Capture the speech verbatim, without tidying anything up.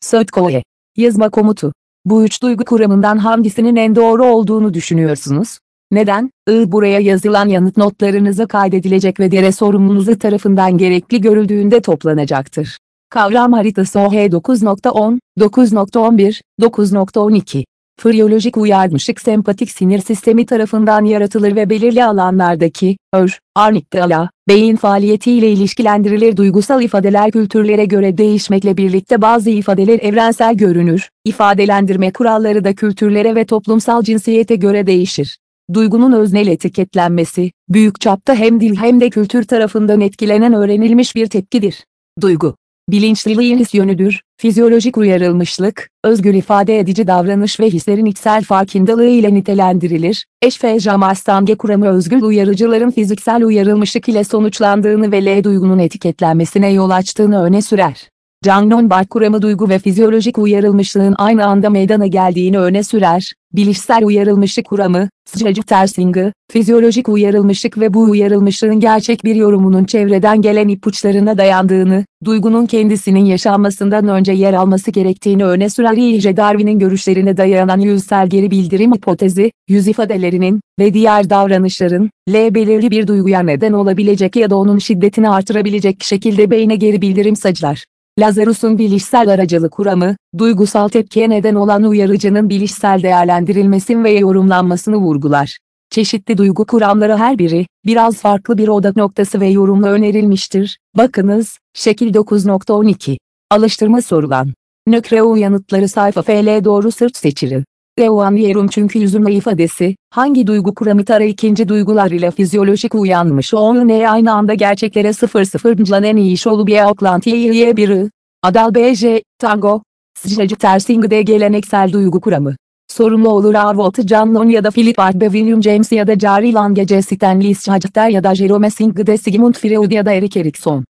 Söğütkoye. Yazma komutu. Bu üç duygu kuramından hangisinin en doğru olduğunu düşünüyorsunuz? Neden? I buraya yazılan yanıt notlarınıza kaydedilecek ve diğer sorumlunuzu tarafından gerekli görüldüğünde toplanacaktır. Kavram haritası O H dokuz nokta on, dokuz nokta on bir, dokuz nokta on iki. Friyolojik uyarmışlık sempatik sinir sistemi tarafından yaratılır ve belirli alanlardaki, ör, amigdala, beyin faaliyetiyle ilişkilendirilir. Duygusal ifadeler kültürlere göre değişmekle birlikte bazı ifadeler evrensel görünür, ifadelendirme kuralları da kültürlere ve toplumsal cinsiyete göre değişir. Duygunun öznel etiketlenmesi, büyük çapta hem dil hem de kültür tarafından etkilenen öğrenilmiş bir tepkidir. Duygu, bilinçliliğin his yönüdür, fizyolojik uyarılmışlık, özgür ifade edici davranış ve hislerin içsel farkındalığı ile nitelendirilir. Eşfejamastange kuramı özgür uyarıcıların fiziksel uyarılmışlık ile sonuçlandığını ve L duygunun etiketlenmesine yol açtığını öne sürer. Jung-Nonbach kuramı duygu ve fizyolojik uyarılmışlığın aynı anda meydana geldiğini öne sürer. Bilişsel uyarılmışlık kuramı, Schlesinger, fizyolojik uyarılmışlık ve bu uyarılmışlığın gerçek bir yorumunun çevreden gelen ipuçlarına dayandığını, duygunun kendisinin yaşanmasından önce yer alması gerektiğini öne sürer. İ J Darwin'in görüşlerine dayanan yüzsel geri bildirim hipotezi, yüz ifadelerinin ve diğer davranışların, L belirli bir duyguya neden olabilecek ya da onun şiddetini artırabilecek şekilde beyne geri bildirim sağlar. Lazarus'un bilişsel aracılık kuramı, duygusal tepkiye neden olan uyarıcının bilişsel değerlendirilmesi ve yorumlanmasını vurgular. Çeşitli duygu kuramları her biri, biraz farklı bir odak noktası ve yorumla önerilmiştir. Bakınız, şekil dokuz nokta on iki. Alıştırma sorulan. Nökreo yanıtları sayfa F L doğru sırt seçiri. Revan yerum çünkü yüzümle ifadesi, hangi duygu kuramı tara ikinci duygular ile fizyolojik uyanmış onu ne aynı anda gerçeklere sıfır sıfır en iyi şolu bir oklantiye biri. Adal B J, Tango, Schlesinger geleneksel duygu kuramı. Sorumlu olur Arvold Cannon ya da Philip Arbe William James ya da Jerry Lange C. Stanley Schachter ya da Jerome Singh de Sigmund Freud ya da Erik Erikson.